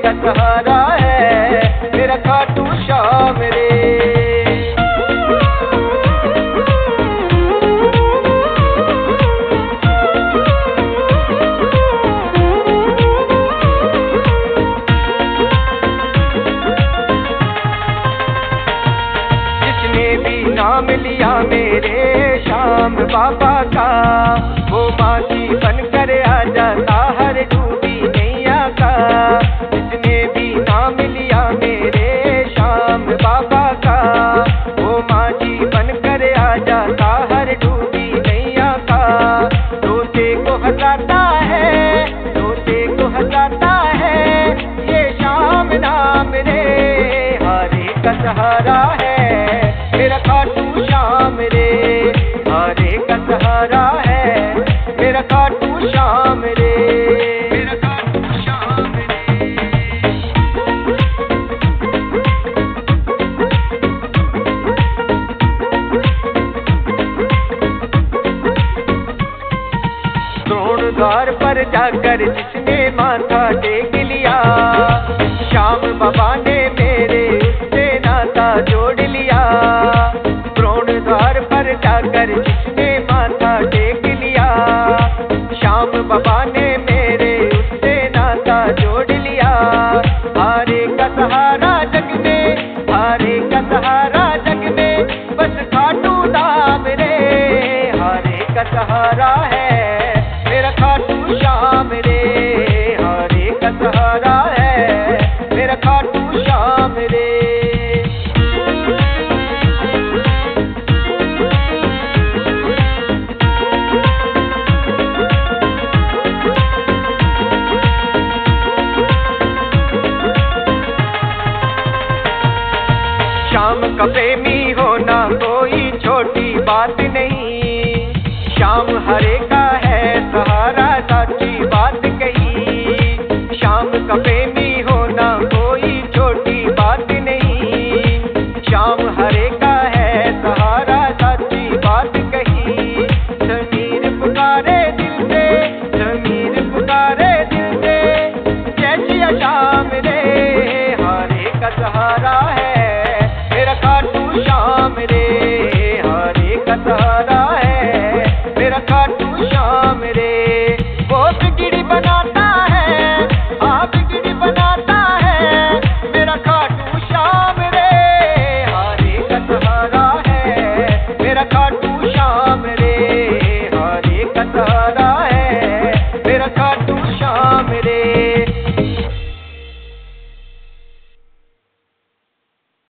का सहारा है मेरा खाटू श्याम रे। नाम लिया मेरे श्याम बाबा का, वो मासी बनकर आ जाता हर डूबी नैया का। जिसने भी नाम लिया मेरे श्याम बाबा का, वो मासी बनकर आ जाता हर डूबी नैया का। रोते को हंसाता है, रोते को हंसाता है, ये श्याम नाम रे हारे का सहारा है मेरा खाटू श्याम रे। हारे का सहारा है मेरा खाटू श्याम रे, मेरा खाटू श्याम रे। द्रोण द्वार पर जाकर जिसने माथा टेक लिया, श्याम बाबा ने मेरे उससे नाता जोड़ लिया। द्वार पर जाकर जिसने माथा टेक लिया, श्याम बाबा ने मेरे उससे नाता जोड़ लिया। हारे का सहारा जग में, हारे का सहारा जग में, बस खाटू धाम रे। हारे का सहारा है मेरा खाटू श्याम रे। हारे का सहारा है मेरा खाटू श्याम रे। श्याम का प्रेमी होना कोई छोटी बात नहीं, श्याम हरे का है सहारा, साची बात कही। श्याम का प्रेमी